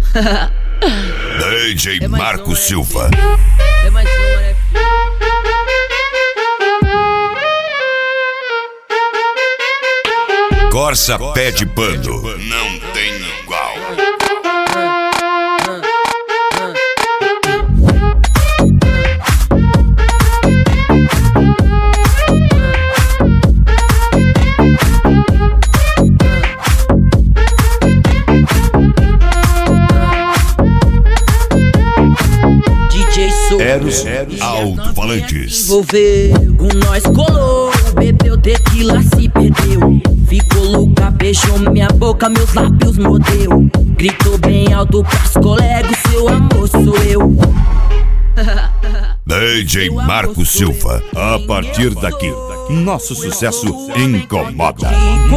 DJ Marco Silva. É mais uma, né? Corsa Pé de Pano. Não tem igual. Eros Alto-Falantes. Envolveu, com nós colou, bebeu tequila, se perdeu. Ficou louca, beijou minha boca, meus lábios mordeu. Gritou bem alto pras colegas, seu amor sou eu. DJ Marco Silva. A partir daqui, nosso sucesso incomoda.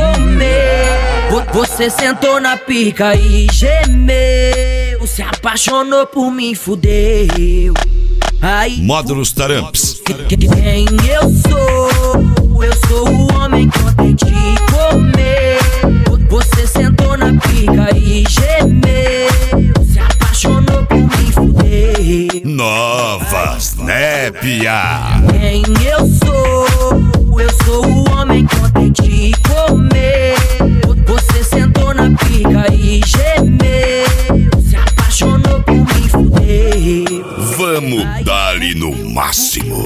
Você sentou na pica e gemeu, se apaixonou por mim, fudeu. Aí, Módulos Taramps. Quem eu sou o homem que ontem te comer. Você sentou na pica e gemeu, se apaixonou por mim, fudeu. Novas Népia. Quem eu sou o homem que ontem te comer. Você sentou na pica e gemeu, se apaixonou por mim, fudeu. Vamos dar-lhe no máximo.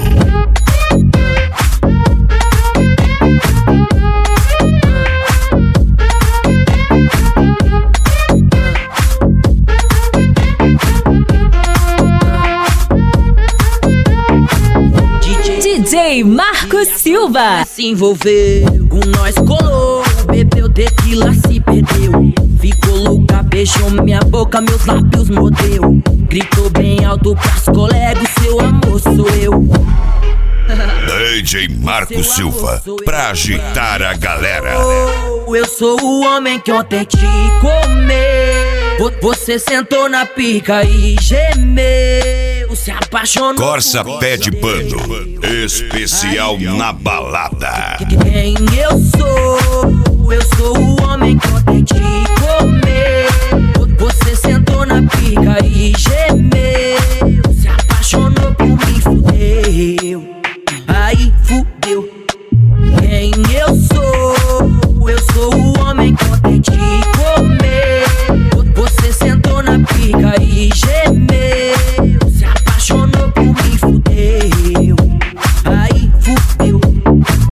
DJ Marco Silva. Se envolveu, com nós colou, bebeu tequila, se perdeu. Ficou louca, beijou minha boca, meus lábios mordeu. Gritou bem alto pras colegas, seu amor sou eu. DJ Marco Silva, pra agitar a galera. Eu sou o homem que ontem te comeu. Você sentou na pica e gemeu, se apaixonou. Corsa Pé de Pano, especial na balada. Quem eu